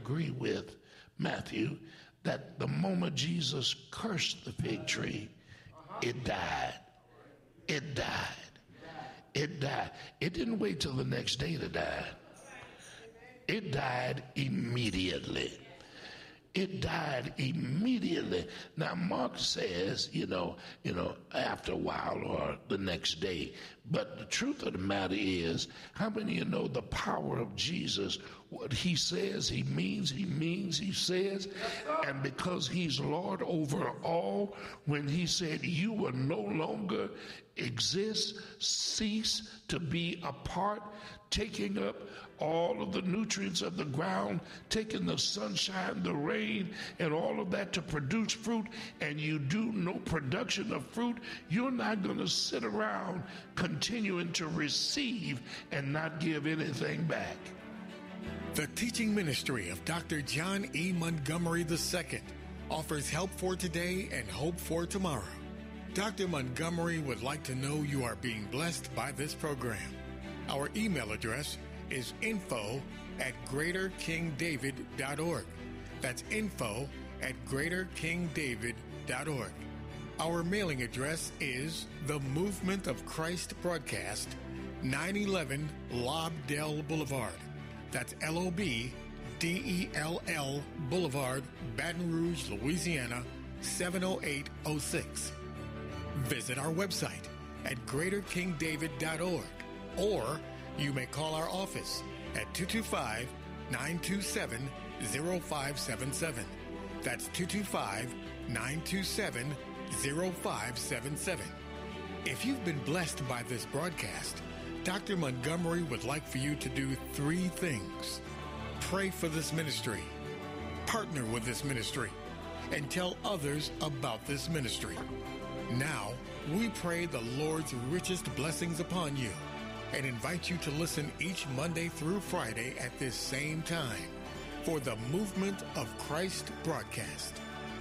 agree with Matthew that the moment Jesus cursed the fig tree, it died. It died. It died. It didn't wait till the next day to die. It died immediately. It died immediately. Now, Mark says, after a while or the next day. But the truth of the matter is, how many of you know the power of Jesus? What he says, he means, he says. And because he's Lord over all, when he said, you will no longer exist, cease to be a part, taking up all of the nutrients of the ground, taking the sunshine, the rain, and all of that to produce fruit, and you do no production of fruit, you're not going to sit around continuing to receive and not give anything back. The teaching ministry of Dr. John E. Montgomery II offers help for today and hope for tomorrow. Dr. Montgomery would like to know you are being blessed by this program. Our email address is info@greaterkingdavid.org. That's info@greaterkingdavid.org. Our mailing address is The Movement of Christ Broadcast, 911 Lobdell Boulevard. That's LOBDELL Boulevard, Baton Rouge, Louisiana, 70806. Visit our website at greaterkingdavid.org, or you may call our office at 225-927-0577. That's 225-927-0577. If you've been blessed by this broadcast, Dr. Montgomery would like for you to do 3 things. Pray for this ministry, partner with this ministry, and tell others about this ministry. Now, we pray the Lord's richest blessings upon you and invite you to listen each Monday through Friday at this same time for the Movement of Christ broadcast.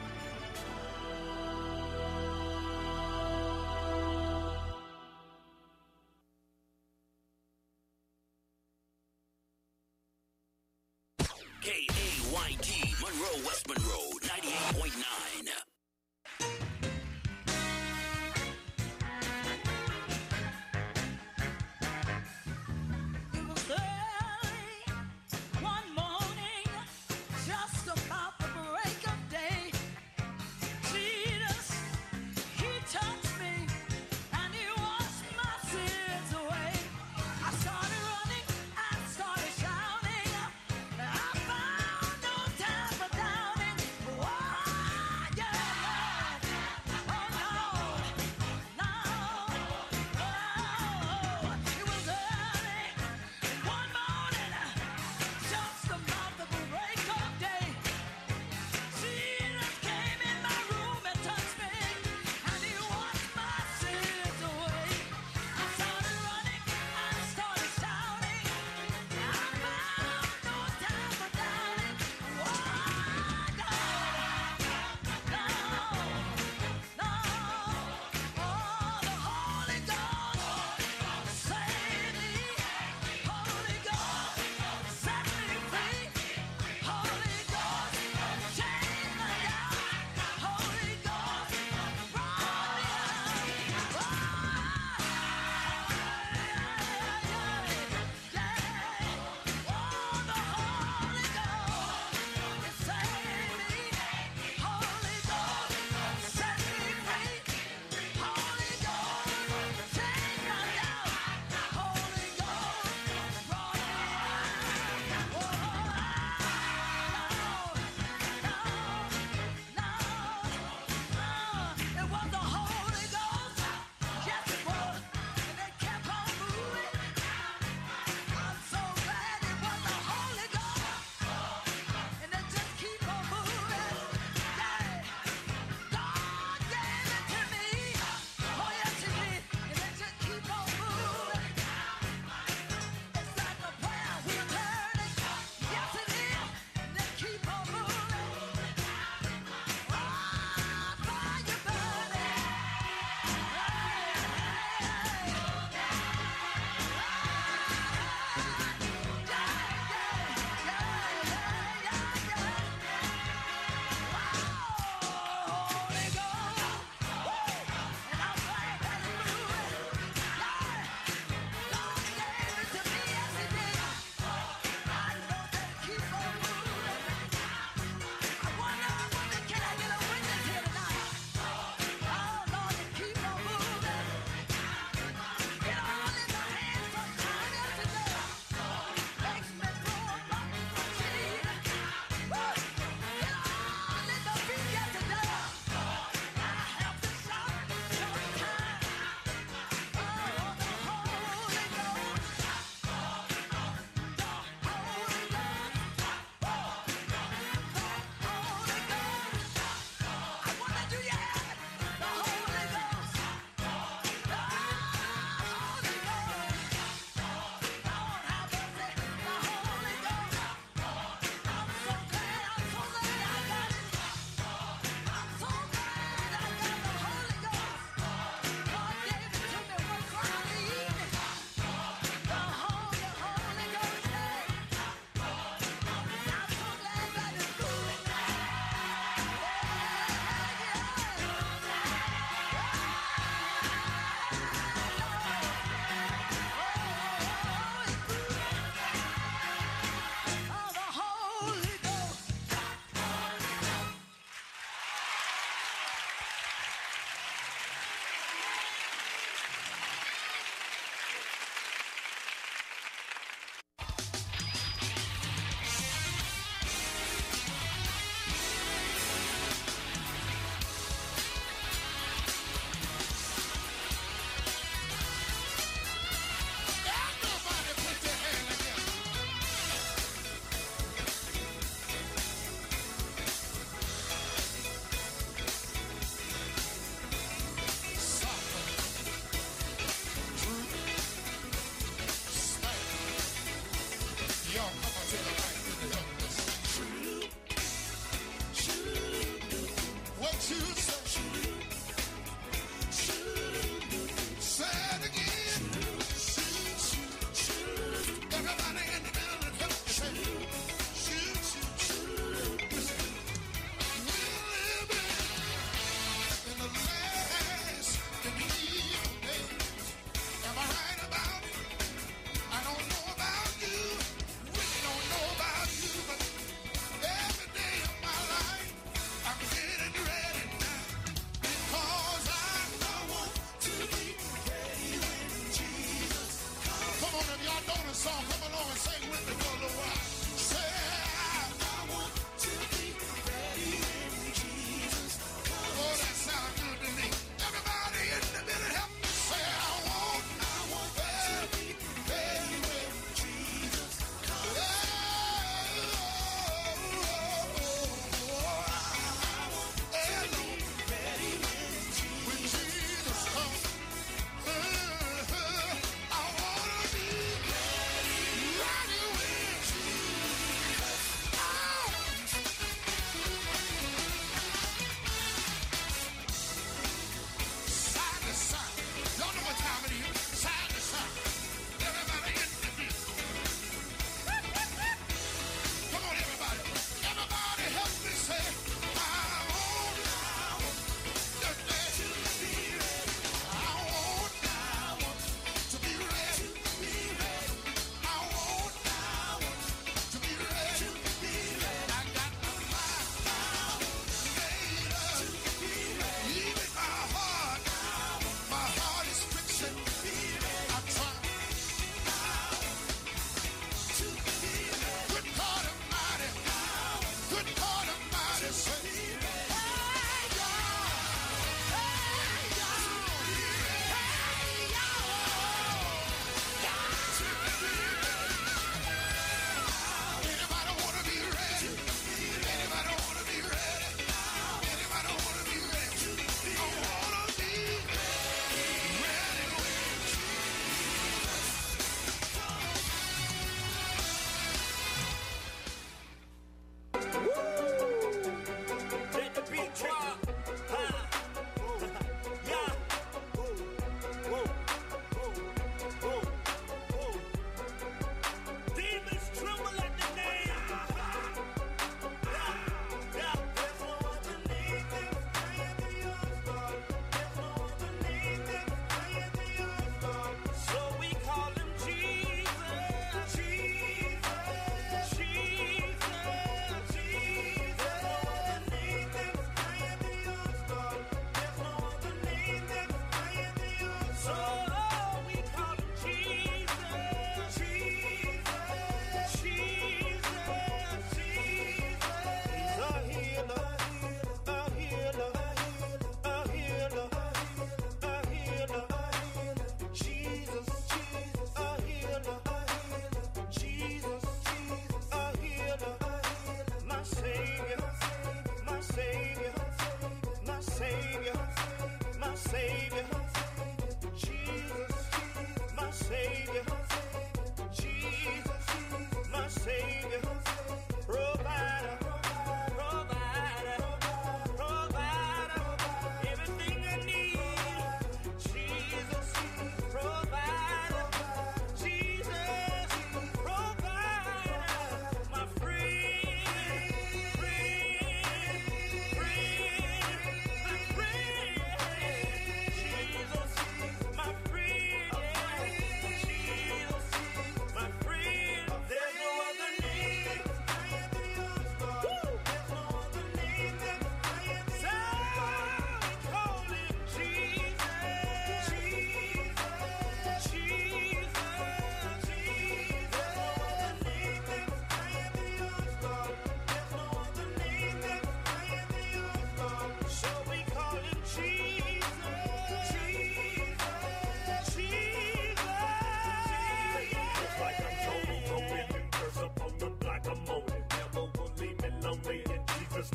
KAYT Monroe, West Monroe, 98.9. Yeah.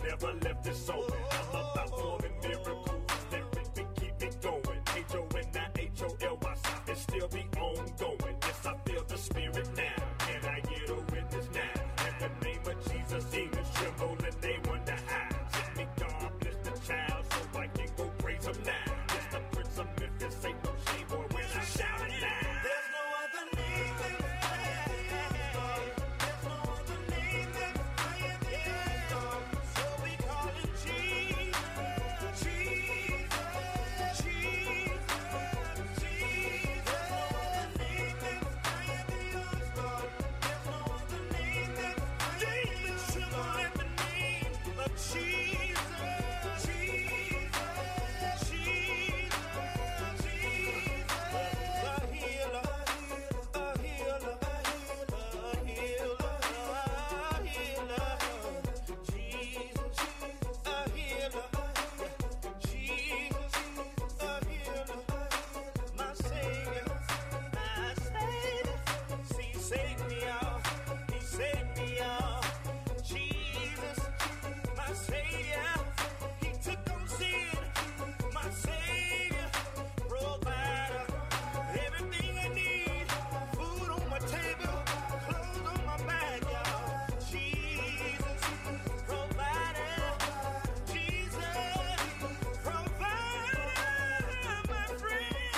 never left it so. I'm about forming miracles that keep it going. H-O-N-I-H-O-L-Y, stop and still be ongoing. Yes, I feel the spirit now, and I get a witness now. In the name of Jesus, demons tremble and they wonder how. Let me God bless the child so I can go praise him now. Yes, the Prince of Memphis ain't no shame, boy, when I shout it loud. There's no other name that's higher than yours. There's no other name that's higher than yours. So we call him Jesus, Jesus, Jesus, Jesus. There's no other name that's higher than yours, Lord. There's no other name that's higher than yours. Demons tremble at the name of Jesus, Jesus, Jesus, Jesus. A healer, a healer, a healer, a healer. Jesus, a healer. Jesus, a healer. My Savior, my Savior. See, he saved me all. He saved me all. Jesus, my Savior. He took on sin. My Savior, provider. Everything I need. Food on my table, clothes on my back, y'all. Jesus, provider. Jesus, provider. My friend,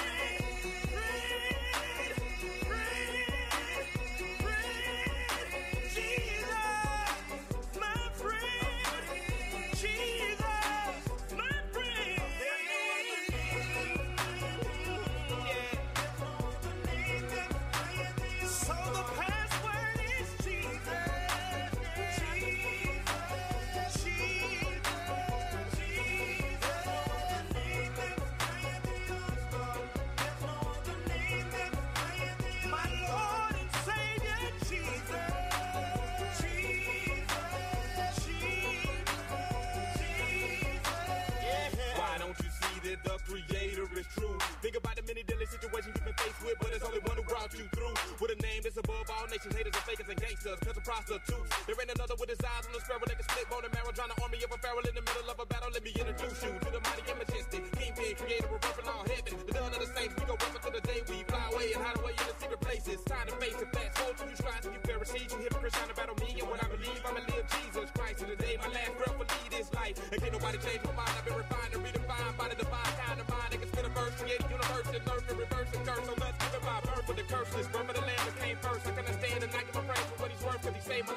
Jesus, my friend. Jesus, my friend. So the password is Jesus. Jesus, Jesus, Jesus. There's no other name that's higher than yours. My Lord and Savior, Jesus. Jesus, Jesus. Why don't you see that the Creator is true? Think about the many deadly situations you've been faced with, but it's only one who brought you through. With a name that's above all nations, haters and fakers and gangsters, cause of prostitutes. There ain't another with his eyes on the sparrow that can split bone and marrow, drawing an army of a pharaoh in the middle of a battle. Let me introduce you to the mighty and majestic Kingpin, creator of earth and all heaven. The dawn of the saints, we go up until the day we fly away and hide away in the secret places. Time to face it, fast forward to you scribes and you Pharisees, you hypocrites trying to battle me and what I believe. I'ma live Jesus Christ. And today my last breath will lead this life. And can't nobody change my mind. I've been refined and redefined by the divine kind of mind that can spin a verse, create a universe, and learn to reverse and curse. So let's give it by birth with the curses. Birth of the land that came first. I can understand and I give my praise for what he's worth, cause he saved my life.